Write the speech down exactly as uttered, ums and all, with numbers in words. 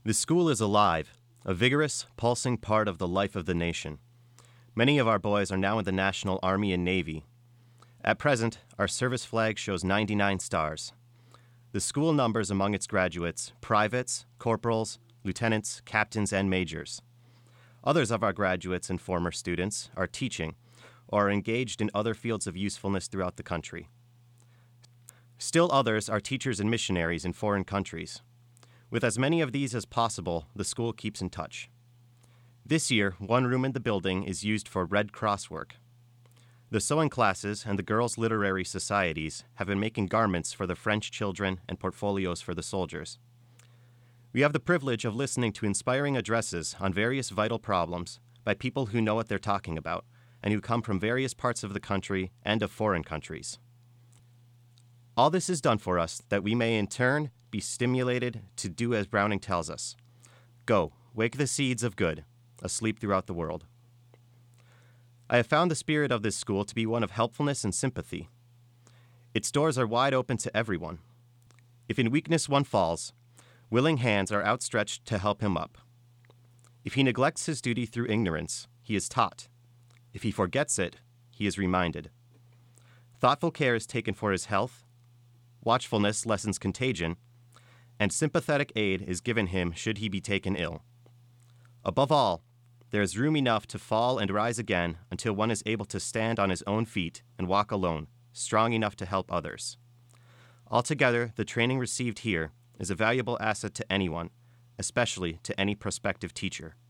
The school is alive, a vigorous, pulsing part of the life of the nation. Many of our boys are now in the National Army and Navy. At present, our service flag shows ninety-nine stars. The school numbers among its graduates privates, corporals, lieutenants, captains, and majors. Others of our graduates and former students are teaching or are engaged in other fields of usefulness throughout the country. Still others are teachers and missionaries in foreign countries. With as many of these as possible, the school keeps in touch. This year, one room in the building is used for Red Cross work. The sewing classes and the girls' literary societies have been making garments for the French children and portfolios for the soldiers. We have the privilege of listening to inspiring addresses on various vital problems by people who know what they're talking about and who come from various parts of the country and of foreign countries. All this is done for us that we may in turn be stimulated to do as Browning tells us. Go, wake the seeds of good, asleep throughout the world. I have found the spirit of this school to be one of helpfulness and sympathy. Its doors are wide open to everyone. If in weakness one falls, willing hands are outstretched to help him up. If he neglects his duty through ignorance, he is taught. If he forgets it, he is reminded. Thoughtful care is taken for his health, watchfulness lessens contagion, and sympathetic aid is given him should he be taken ill. Above all, there is room enough to fall and rise again until one is able to stand on his own feet and walk alone, strong enough to help others. Altogether, the training received here is a valuable asset to anyone, especially to any prospective teacher.